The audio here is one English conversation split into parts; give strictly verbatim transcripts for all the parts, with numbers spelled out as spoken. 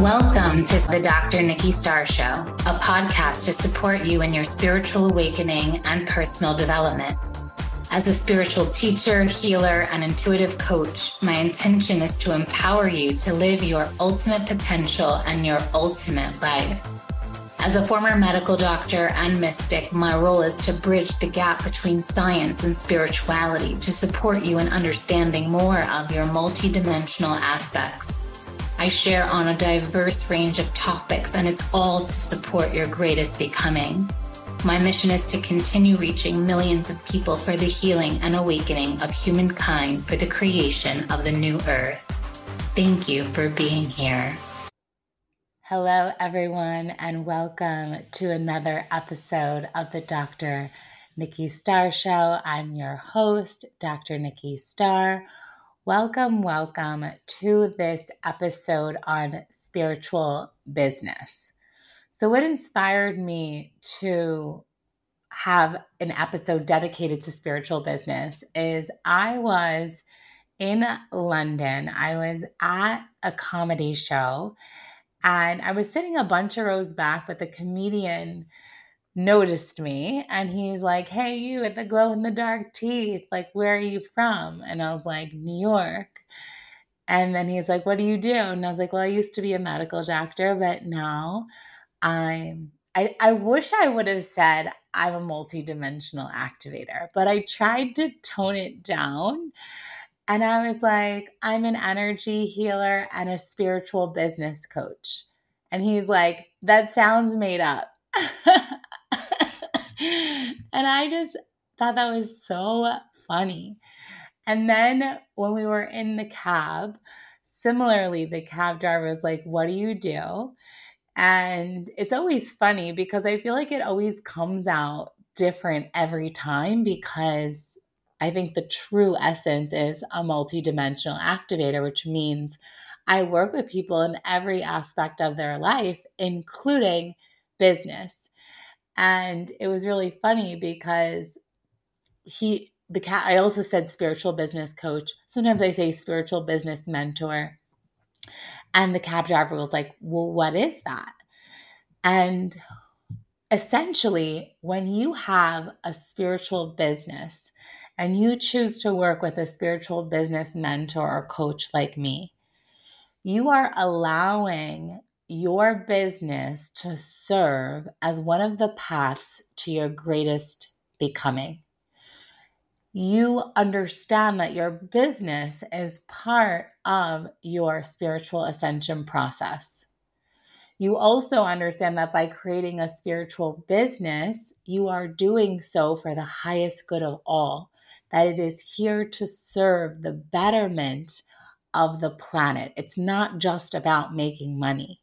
Welcome to the Doctor Nikki Star Show, a podcast to support you in your spiritual awakening and personal development. As a spiritual teacher, healer, and intuitive coach, my intention is to empower you to live your ultimate potential and your ultimate life. As a former medical doctor and mystic, my role is to bridge the gap between science and spirituality to support you in understanding more of your multidimensional aspects. I share on a diverse range of topics, and it's all to support your greatest becoming. My mission is to continue reaching millions of people for the healing and awakening of humankind for the creation of the new earth. Thank you for being here. Hello, everyone, and welcome to another episode of the Doctor Nikki Star Show. I'm your host, Doctor Nikki Star. Welcome, welcome to this episode on spiritual business. So what inspired me to have an episode dedicated to spiritual business is I was in London. I was at a comedy show and I was sitting a bunch of rows back, but the comedian noticed me and he's like, "Hey, you with the glow in the dark teeth, like, where are you from?" And I was like, "New York." And then he's like, "What do you do?" And I was like, "Well, I used to be a medical doctor, but now I'm, I, I wish I would have said I'm a multidimensional activator, but I tried to tone it down. And I was like, I'm an energy healer and a spiritual business coach." And he's like, "That sounds made up." And I just thought that was so funny. And then when we were in the cab, similarly, the cab driver was like, "What do you do?" And it's always funny because I feel like it always comes out different every time, because I think the true essence is a multidimensional activator, which means I work with people in every aspect of their life, including business. And it was really funny because he, the cat, I also said spiritual business coach. Sometimes I say spiritual business mentor. And the cab driver was like, "Well, what is that?" And essentially, when you have a spiritual business and you choose to work with a spiritual business mentor or coach like me, you are allowing your business to serve as one of the paths to your greatest becoming. You understand that your business is part of your spiritual ascension process. You also understand that by creating a spiritual business, you are doing so for the highest good of all, that it is here to serve the betterment of the planet. It's not just about making money.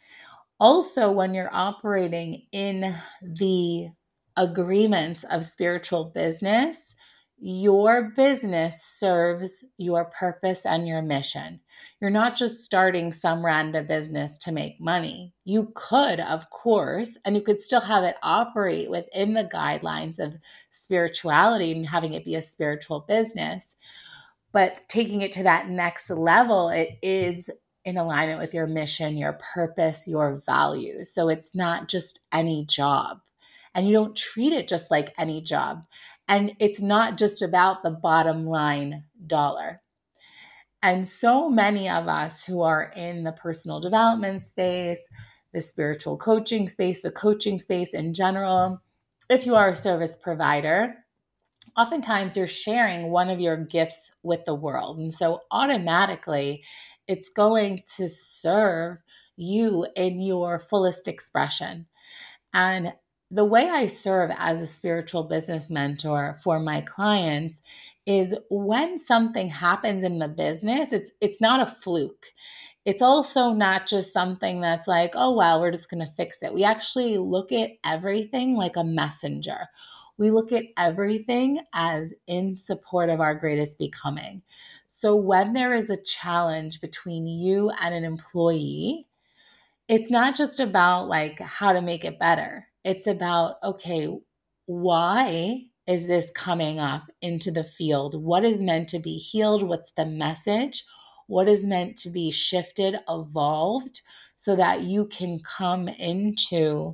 Also, when you're operating in the agreements of spiritual business, your business serves your purpose and your mission. You're not just starting some random business to make money. You could, of course, and you could still have it operate within the guidelines of spirituality and having it be a spiritual business. But taking it to that next level, it is in alignment with your mission, your purpose, your values. So it's not just any job. And you don't treat it just like any job. And it's not just about the bottom line dollar. And so many of us who are in the personal development space, the spiritual coaching space, the coaching space in general, if you are a service provider, oftentimes you're sharing one of your gifts with the world. And so automatically it's going to serve you in your fullest expression. And the way I serve as a spiritual business mentor for my clients is when something happens in the business, it's it's not a fluke. It's also not just something that's like, "Oh, well, we're just going to fix it." We actually look at everything like a messenger. We look at everything as in support of our greatest becoming. So when there is a challenge between you and an employee, it's not just about like how to make it better. It's about, okay, why is this coming up into the field? What is meant to be healed? What's the message? what is meant to be shifted, evolved, so that you can come into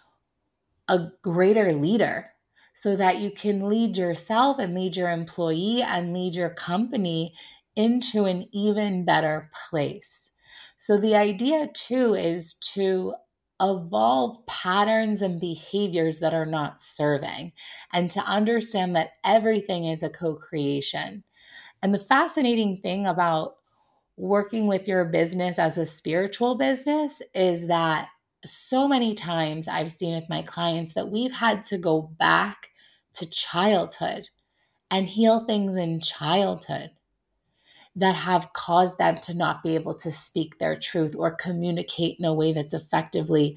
a greater leader, so that you can lead yourself and lead your employee and lead your company into an even better place. So the idea too is to evolve patterns and behaviors that are not serving, and to understand that everything is a co-creation. And the fascinating thing about working with your business as a spiritual business is that so many times I've seen with my clients that we've had to go back to childhood and heal things in childhood that have caused them to not be able to speak their truth or communicate in a way that's effectively,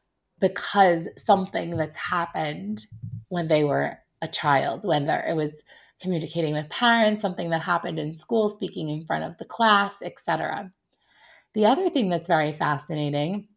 because something that's happened when they were a child, when it was communicating with parents, something that happened in school, speaking in front of the class, et cetera. The other thing that's very fascinating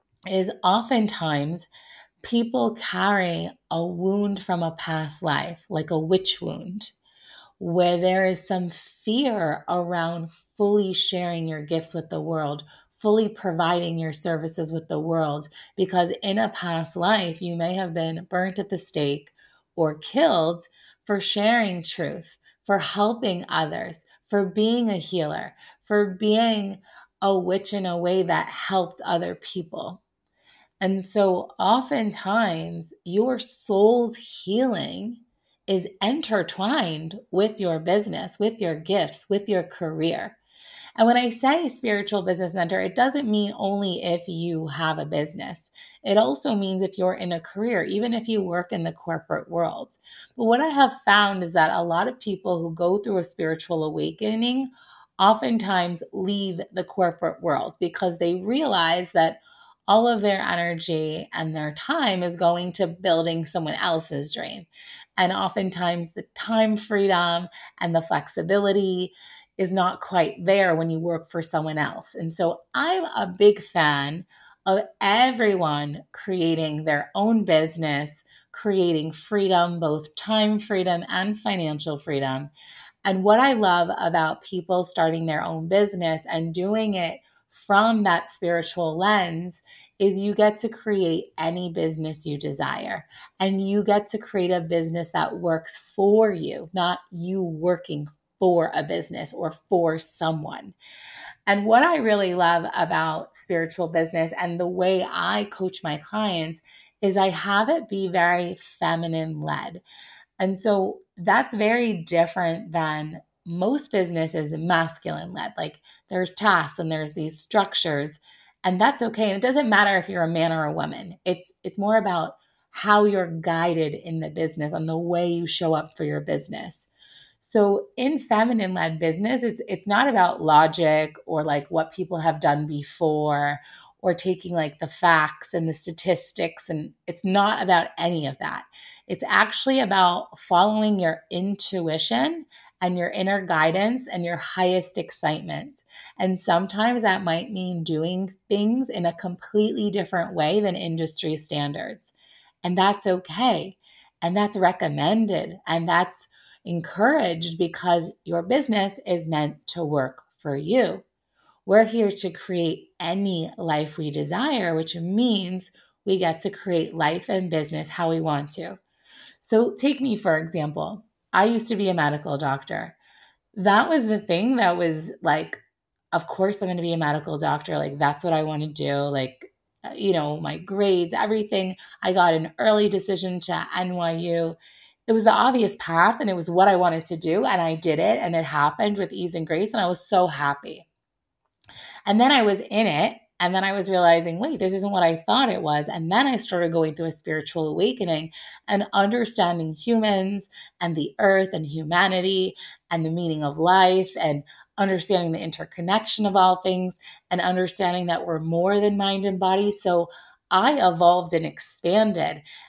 is oftentimes people carry a wound from a past life, like a witch wound, where there is some fear around fully sharing your gifts with the world, fully providing your services with the world, because in a past life, you may have been burnt at the stake or killed for sharing truth, for helping others, for being a healer, for being a witch in a way that helped other people. And so oftentimes your soul's healing is intertwined with your business, with your gifts, with your career. And when I say spiritual business mentor, it doesn't mean only if you have a business. It also means if you're in a career, even if you work in the corporate world. But what I have found is that a lot of people who go through a spiritual awakening oftentimes leave the corporate world because they realize that all of their energy and their time is going to building someone else's dream. And oftentimes the time freedom and the flexibility is not quite there when you work for someone else. And so I'm a big fan of everyone creating their own business, creating freedom, both time freedom and financial freedom. And what I love about people starting their own business and doing it from that spiritual lens is you get to create any business you desire, and you get to create a business that works for you, not you working for a business or for someone. And what I really love about spiritual business and the way I coach my clients is I have it be very feminine led. And so that's very different than most businesses masculine led. Like there's tasks and there's these structures, and that's okay. And it doesn't matter if you're a man or a woman. It's it's more about how you're guided in the business and the way you show up for your business. So in feminine led business, it's it's not about logic or like what people have done before or taking like the facts and the statistics. And it's not about any of that. It's actually about following your intuition and your inner guidance and your highest excitement. And sometimes that might mean doing things in a completely different way than industry standards. And that's okay. And that's recommended. And that's encouraged because your business is meant to work for you. We're here to create any life we desire, which means we get to create life and business how we want to. So take me, for example. I used to be a medical doctor. That was the thing that was like, of course I'm going to be a medical doctor. Like that's what I want to do. Like, you know, my grades, everything. I got an early decision to N Y U. It was the obvious path and it was what I wanted to do. And I did it and it happened with ease and grace. And I was so happy. And then I was in it. And then I was realizing, wait, this isn't what I thought it was. And then I started going through a spiritual awakening and understanding humans and the earth and humanity and the meaning of life and understanding the interconnection of all things and understanding that we're more than mind and body. So I evolved and expanded.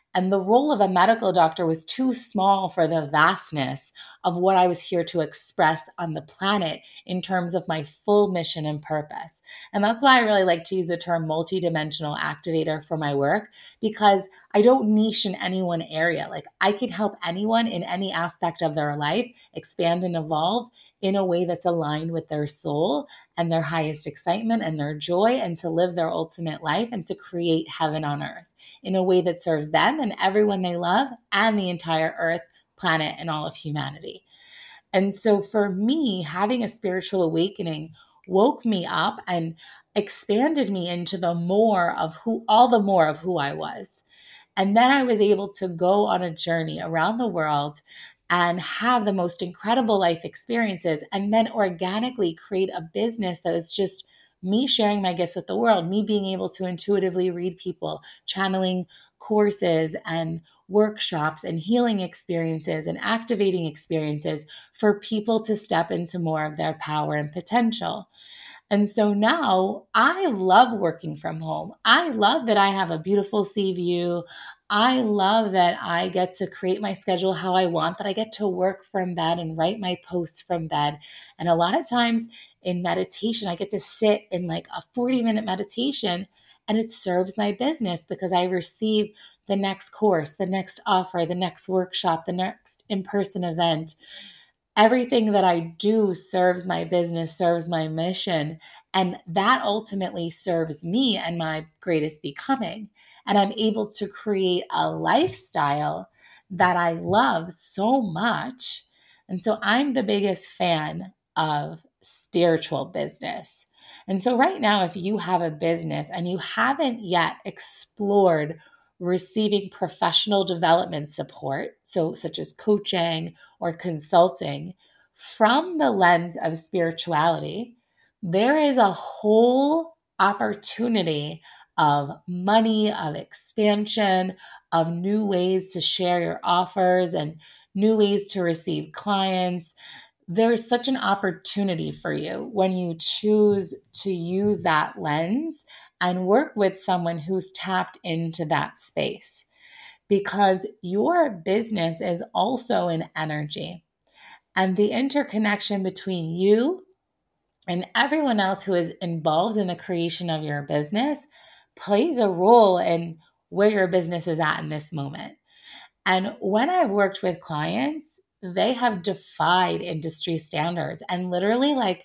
And the role of a medical doctor was too small for the vastness of what I was here to express on the planet in terms of my full mission and purpose. And that's why I really like to use the term multidimensional activator for my work, because I don't niche in any one area. Like I can help anyone in any aspect of their life expand and evolve in a way that's aligned with their soul and their highest excitement and their joy, and to live their ultimate life and to create heaven on earth in a way that serves them and everyone they love and the entire earth, planet, and all of humanity. And so for me, having a spiritual awakening woke me up and expanded me into the more of who, all the more of who I was. And then I was able to go on a journey around the world and have the most incredible life experiences, and then organically create a business that was just me sharing my gifts with the world, me being able to intuitively read people, channeling courses and workshops and healing experiences and activating experiences for people to step into more of their power and potential. And so now I love working from home. I love that I have a beautiful sea view. I love that I get to create my schedule how I want, that I get to work from bed and write my posts from bed. And a lot of times in meditation, I get to sit in like a forty minute meditation, and it serves my business because I receive the next course, the next offer, the next workshop, the next in-person event. Everything that I do serves my business, serves my mission, and that ultimately serves me and my greatest becoming. And I'm able to create a lifestyle that I love so much. And so I'm the biggest fan of spiritual business. And so right now, if you have a business and you haven't yet explored receiving professional development support, so such as coaching or consulting, from the lens of spirituality, there is a whole opportunity of money, of expansion, of new ways to share your offers and new ways to receive clients. There's such an opportunity for you when you choose to use that lens and work with someone who's tapped into that space, because your business is also an energy. And the interconnection between you and everyone else who is involved in the creation of your business plays a role in where your business is at in this moment. And when I've worked with clients, they have defied industry standards and literally like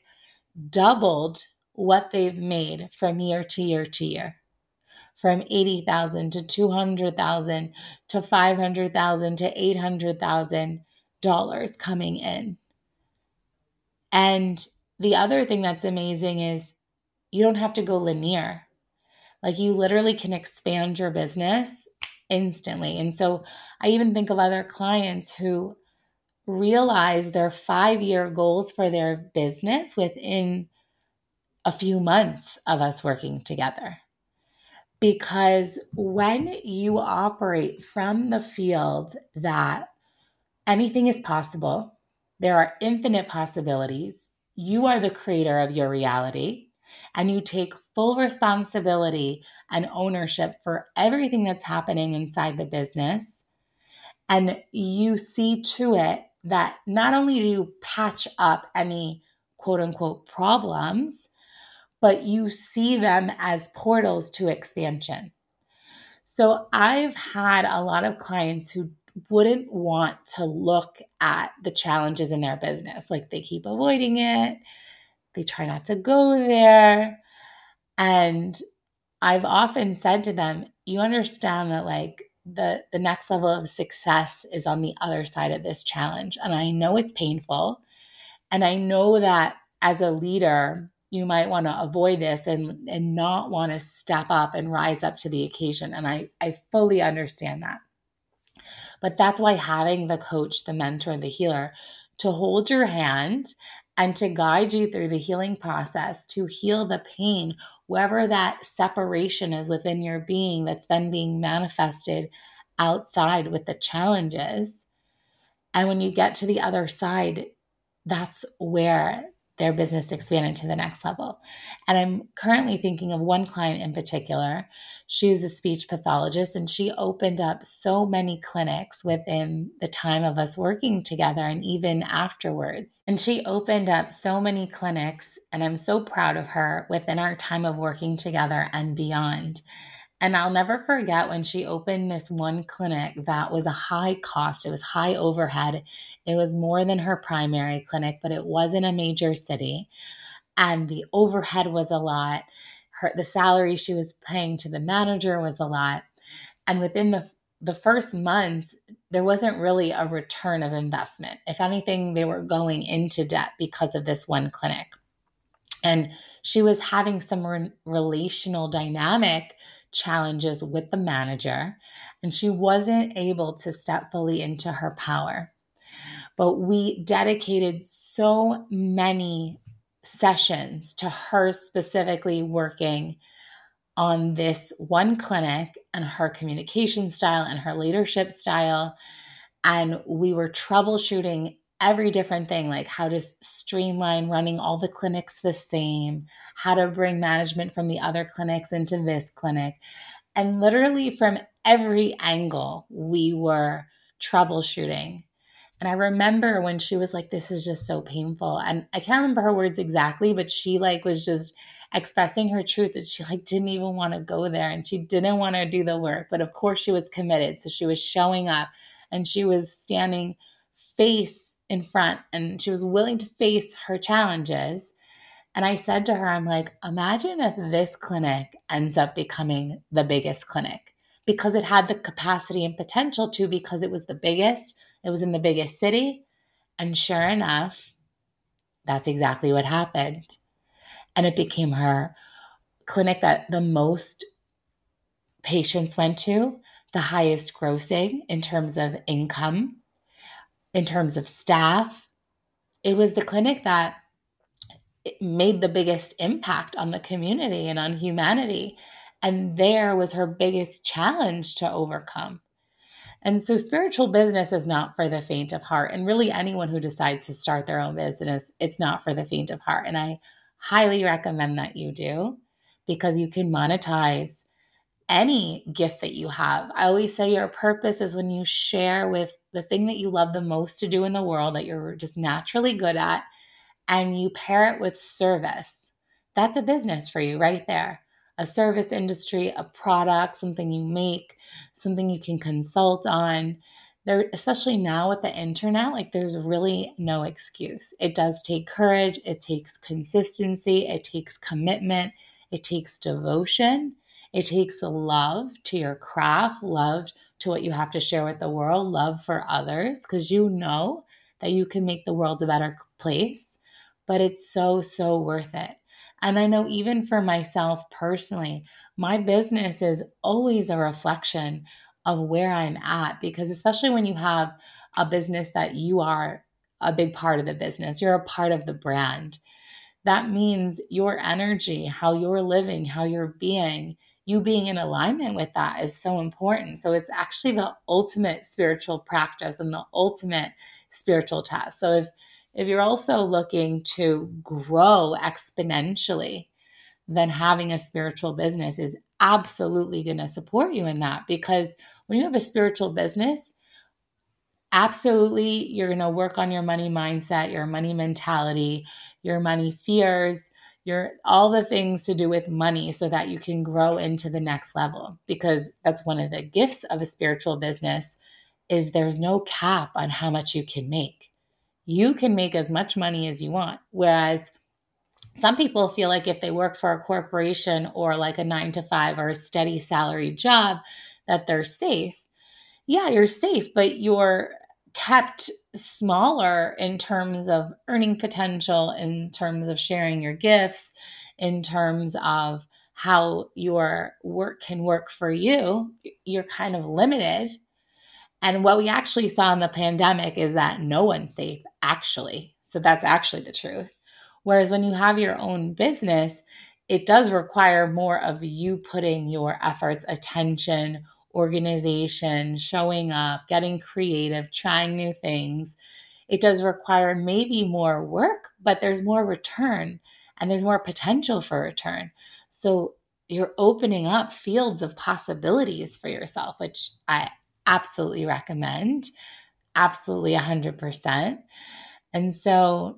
doubled what they've made from year to year to year. From eighty thousand to two hundred thousand to five hundred thousand to eight hundred thousand dollars coming in. And the other thing that's amazing is you don't have to go linear. Like you literally can expand your business instantly. And so I even think of other clients who realize their five-year goals for their business within a few months of us working together. Because when you operate from the field that anything is possible, there are infinite possibilities, you are the creator of your reality, and you take full responsibility and ownership for everything that's happening inside the business, and you see to it that not only do you patch up any quote unquote problems, but you see them as portals to expansion. So I've had a lot of clients who wouldn't want to look at the challenges in their business. Like they keep avoiding it. They try not to go there. And I've often said to them, you understand that like the, the next level of success is on the other side of this challenge. And I know it's painful. And I know that as a leader, you might want to avoid this and, and not want to step up and rise up to the occasion. And I, I fully understand that. But that's why having the coach, the mentor, the healer to hold your hand and to guide you through the healing process, to heal the pain, wherever that separation is within your being that's then being manifested outside with the challenges. And when you get to the other side, that's where their business expanded to the next level. And I'm currently thinking of one client in particular. She's a speech pathologist, and she opened up so many clinics within the time of us working together and even afterwards. And she opened up so many clinics, and I'm so proud of her within our time of working together and beyond. And I'll never forget when she opened this one clinic that was a high cost. It was high overhead. It was more than her primary clinic, but it was in a major city. And the overhead was a lot. Her, the salary she was paying to the manager was a lot. And within the, the first months, there wasn't really a return of investment. If anything, they were going into debt because of this one clinic. And she was having some re- relational dynamic challenges with the manager, and she wasn't able to step fully into her power. But we dedicated so many sessions to her specifically working on this one clinic and her communication style and her leadership style. And we were troubleshooting every different thing, like how to streamline running all the clinics the same, how to bring management from the other clinics into this clinic. And literally from every angle, we were troubleshooting. And I remember when she was like, this is just so painful. And I can't remember her words exactly, but she like was just expressing her truth that she like didn't even want to go there and she didn't want to do the work. But of course she was committed. So she was showing up and she was standing face in front and she was willing to face her challenges. And I said to her, I'm like, imagine if this clinic ends up becoming the biggest clinic, because it had the capacity and potential to, because it was the biggest, it was in the biggest city. And sure enough, that's exactly what happened. And it became her clinic that the most patients went to, the highest grossing in terms of income, in terms of staff. It was the clinic that made the biggest impact on the community and on humanity. And there was her biggest challenge to overcome. And so spiritual business is not for the faint of heart. And really anyone who decides to start their own business, it's not for the faint of heart. And I highly recommend that you do, because you can monetize any gift that you have. I always say your purpose is when you share with the thing that you love the most to do in the world, that you're just naturally good at, and you pair it with service. That's a business for you right there. A service industry, a product, something you make, something you can consult on. There, especially now with the internet, like there's really no excuse. It does take courage. It takes consistency. It takes commitment. It takes devotion. It takes love to your craft, love to what you have to share with the world, love for others, because you know that you can make the world a better place. But it's so, so worth it. And I know even for myself personally, my business is always a reflection of where I'm at, because especially when you have a business that you are a big part of the business, you're a part of the brand. That means your energy, how you're living, how you're being, you being in alignment with that is so important. So it's actually the ultimate spiritual practice and the ultimate spiritual test. So if If you're also looking to grow exponentially, then having a spiritual business is absolutely going to support you in that. Because when you have a spiritual business, absolutely, you're going to work on your money mindset, your money mentality, your money fears, your all the things to do with money, so that you can grow into the next level. Because that's one of the gifts of a spiritual business, is there's no cap on how much you can make. You can make as much money as you want. Whereas some people feel like if they work for a corporation or like a nine to five or a steady salary job, that they're safe. Yeah, you're safe, but you're kept smaller in terms of earning potential, in terms of sharing your gifts, in terms of how your work can work for you. You're kind of limited. And what we actually saw in the pandemic is that no one's safe, actually. So that's actually the truth. Whereas when you have your own business, it does require more of you putting your efforts, attention, organization, showing up, getting creative, trying new things. It does require maybe more work, but there's more return and there's more potential for return. So you're opening up fields of possibilities for yourself, which I absolutely recommend. Absolutely one hundred percent. And so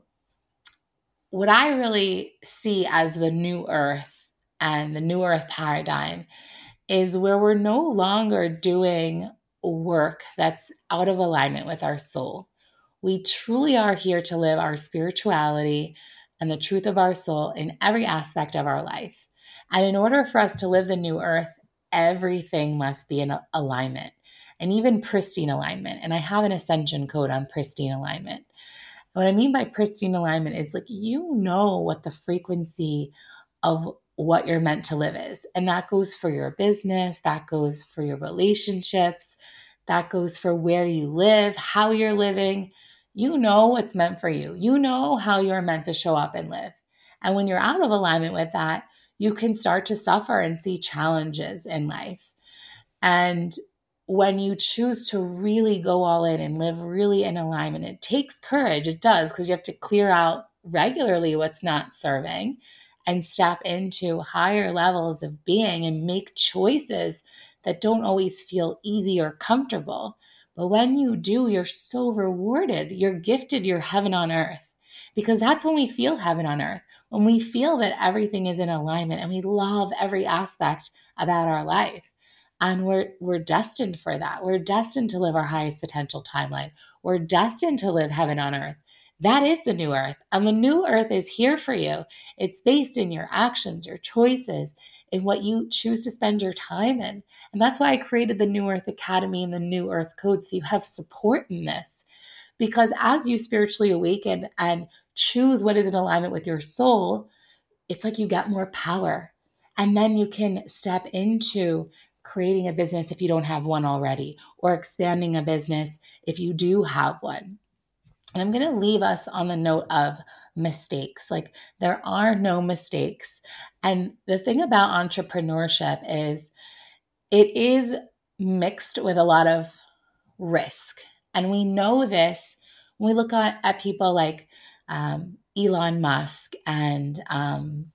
what I really see as the new earth and the new earth paradigm is where we're no longer doing work that's out of alignment with our soul. We truly are here to live our spirituality and the truth of our soul in every aspect of our life. And in order for us to live the new earth, everything must be in alignment and even pristine alignment. And I have an ascension code on pristine alignment. What I mean by pristine alignment is like, you know what the frequency of what you're meant to live is. And that goes for your business, that goes for your relationships, that goes for where you live, how you're living. You know what's meant for you. You know how you're meant to show up and live. And when you're out of alignment with that, you can start to suffer and see challenges in life. And when you choose to really go all in and live really in alignment, it takes courage. It does, because you have to clear out regularly what's not serving and step into higher levels of being and make choices that don't always feel easy or comfortable. But when you do, you're so rewarded. You're gifted your heaven on earth, because that's when we feel heaven on earth, when we feel that everything is in alignment and we love every aspect about our life. And we're we're destined for that. We're destined to live our highest potential timeline. We're destined to live heaven on earth. That is the new earth. And the new earth is here for you. It's based in your actions, your choices, in what you choose to spend your time in. And that's why I created the New Earth Academy and the New Earth Code, so you have support in this. Because as you spiritually awaken and choose what is in alignment with your soul, it's like you get more power. And then you can step into creating a business if you don't have one already, or expanding a business if you do have one. And I'm going to leave us on the note of mistakes. Like, there are no mistakes. And the thing about entrepreneurship is it is mixed with a lot of risk. And we know this when we look at, at people like um, Elon Musk and um,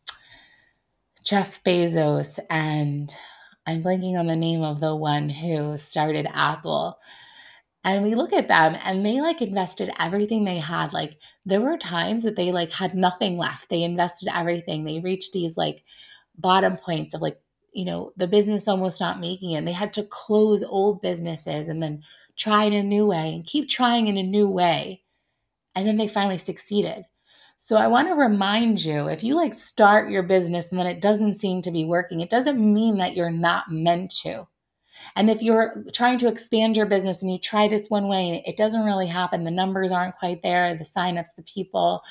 Jeff Bezos, and I'm blanking on the name of the one who started Apple. And we look at them and they like invested everything they had. Like, there were times that they like had nothing left. They invested everything. They reached these like bottom points of like, you know, the business almost not making it. They had to close old businesses and then try in a new way and keep trying in a new way. And then they finally succeeded. So I want to remind you, if you like start your business and then it doesn't seem to be working, it doesn't mean that you're not meant to. And if you're trying to expand your business and you try this one way and it doesn't really happen, the numbers aren't quite there, the signups, the people,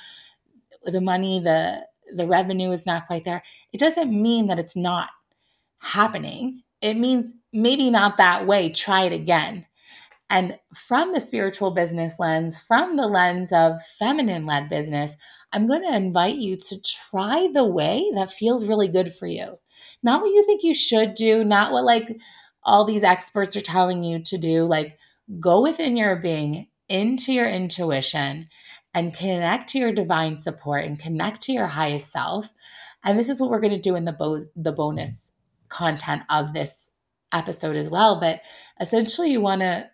the money, the the revenue is not quite there, it doesn't mean that it's not happening. It means maybe not that way. Try it again. And from the spiritual business lens, from the lens of feminine-led business, I'm going to invite you to try the way that feels really good for you. Not what you think you should do, not what like all these experts are telling you to do. Like, go within your being, into your intuition, and connect to your divine support and connect to your highest self. And this is what we're going to do in the bo- the bonus content of this episode as well. But essentially, you want to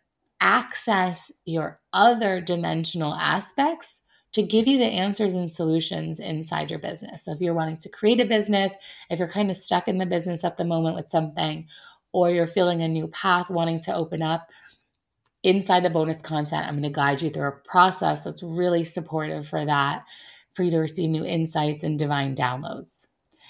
access your other dimensional aspects to give you the answers and solutions inside your business. So if you're wanting to create a business, if you're kind of stuck in the business at the moment with something, or you're feeling a new path, wanting to open up, inside the bonus content, I'm going to guide you through a process that's really supportive for that, for you to receive new insights and divine downloads.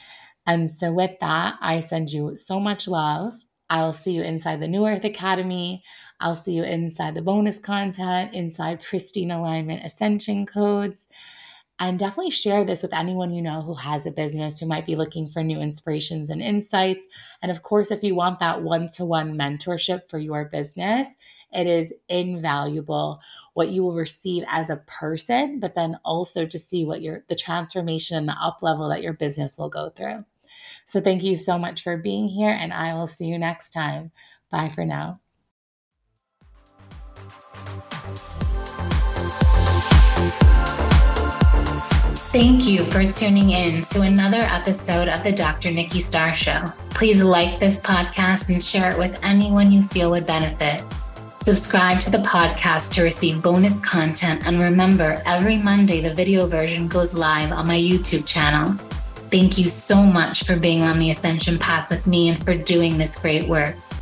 And so with that, I send you so much love. I'll see you inside the New Earth Academy. I'll see you inside the bonus content, inside Pristine Alignment Ascension Codes. And definitely share this with anyone you know who has a business, who might be looking for new inspirations and insights. And of course, if you want that one-to-one mentorship for your business, it is invaluable what you will receive as a person, but then also to see what your the transformation and the up level that your business will go through. So thank you so much for being here, and I will see you next time. Bye for now. Thank you for tuning in to another episode of the Doctor Nikki Star Show. Please like this podcast and share it with anyone you feel would benefit. Subscribe to the podcast to receive bonus content. And remember, every Monday, the video version goes live on my YouTube channel. Thank you so much for being on the Ascension path with me and for doing this great work.